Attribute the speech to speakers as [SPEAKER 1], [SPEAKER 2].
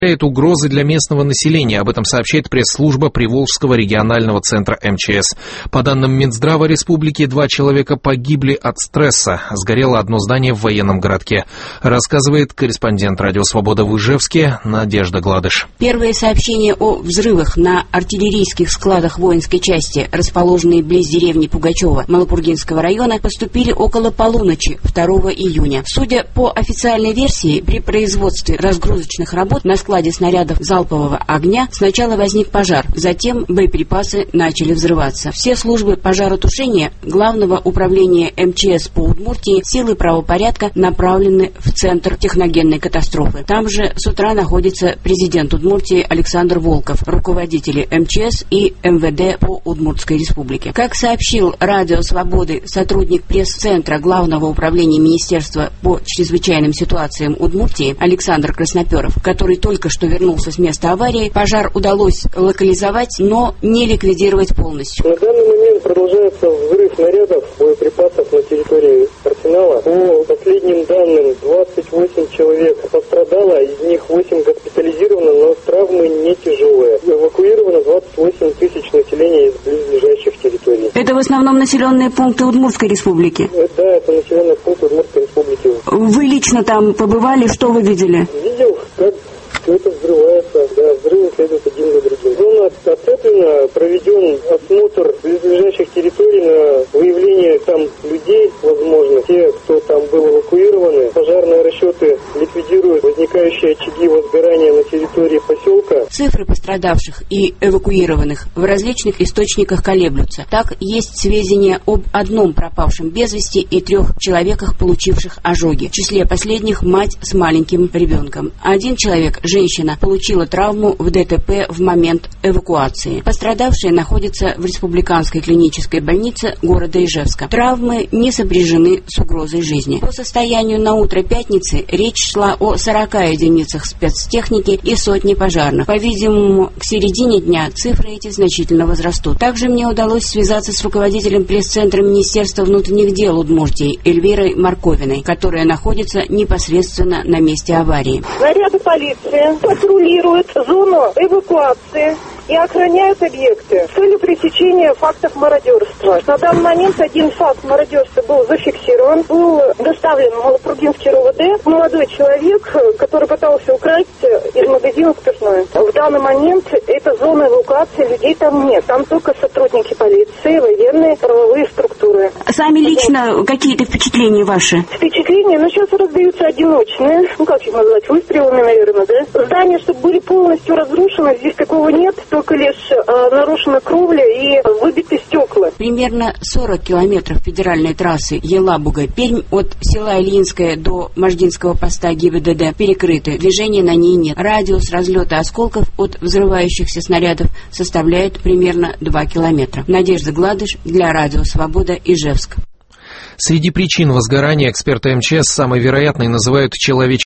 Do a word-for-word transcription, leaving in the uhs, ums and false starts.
[SPEAKER 1] угрозы для местного населения. Об этом сообщает пресс-служба Приволжского регионального центра эм че эс. По данным Минздрава республики, два человека погибли от стресса. Сгорело одно здание в военном городке. Рассказывает корреспондент «Радио Свобода» в Ижевске Надежда Гладыш.
[SPEAKER 2] Первые сообщения о взрывах на артиллерийских складах воинской части, расположенной близ деревни Пугачева Малопургинского района, поступили около полуночи второго июня. Судя по официальной версии, при производстве разгрузочных работ на складе складе снарядов залпового огня сначала возник пожар, затем боеприпасы начали взрываться. Все службы пожаротушения Главного управления эм че эс по Удмуртии, силы правопорядка направлены в центр техногенной катастрофы. Там же с утра находится президент Удмуртии Александр Волков, руководители эм че эс и эм вэ дэ по Удмуртской республике. Как сообщил Радио Свободы сотрудник пресс-центра Главного управления Министерства по чрезвычайным ситуациям Удмуртии Александр Красноперов, который только что вернулся с места аварии, пожар удалось локализовать, но не ликвидировать полностью.
[SPEAKER 3] На данный момент продолжается взрыв снарядов, боеприпасов на территории арсенала. По последним данным, двадцать восемь человек пострадало, из них восемь госпитализировано, но травмы не тяжелые. Эвакуировано двадцать восемь тысяч населения из близлежащих территорий.
[SPEAKER 2] Это в основном населенные пункты Удмуртской республики?
[SPEAKER 3] Да, это населенные пункты Удмуртской республики.
[SPEAKER 2] Вы лично там побывали, что вы видели?
[SPEAKER 3] Видел, как все это взрывается, да, взрывы следуют один за другим. Зона оцеплена, проведен осмотр близлежащих территорий на выявление там людей, возможно, те, кто там был эвакуированы. Пожарные расчеты ликвидируют возникающие очаги возгорания на территории поселка.
[SPEAKER 2] Цифры пострадавших и эвакуированных в различных источниках колеблются. Так, есть сведения об одном пропавшем без вести и трех человеках, получивших ожоги. В числе последних мать с маленьким ребенком. Один человек, женщина, получила травму в дэ тэ пэ в момент эвакуации. Пострадавшие находятся в республиканской клинической больнице города Ижевска. Травмы не сопряжены с угрозой жизни. По состоянию на утро пятницы речь шла о сорока единицах спецтехники и сотне пожарных. По-видимому, к середине дня цифры эти значительно возрастут. Также мне удалось связаться с руководителем пресс-центра Министерства внутренних дел Удмуртии Эльвирой Марковиной, которая находится непосредственно на месте аварии.
[SPEAKER 4] Наряды полиции патрулируют зону эвакуации и охраняют объекты с целью пресечения фактов мародерства. На данный момент один факт мародерства был зафиксирован, был доставлен в Малопургинский эр о вэ дэ молодой человек, который пытался украсть из магазина спиртное. В данный момент это зона эвакуации, людей там нет. Там только сотрудники полиции, военные, правовые структуры.
[SPEAKER 2] Сами лично какие-то впечатления ваши?
[SPEAKER 4] Впечатления, ну сейчас раздаются одиночные, ну как их назвать, выстрелами, наверное, да? Здания, чтобы были полностью разрушены, здесь такого нет, только лишь э, нарушена кровля и выбиты стекла.
[SPEAKER 2] Примерно сорок километров федеральной трассы Елабуга-Пермь от села Ильинское до Мождинского поста гэ и бэ дэ дэ перекрыты. Движения на ней нет. Радиус разлета осколков от взрывающихся снарядов составляет примерно два километра. Надежда Гладыш для Радио Свобода, Ижевск.
[SPEAKER 1] Среди причин возгорания эксперты эм че эс самой вероятной называют человеческие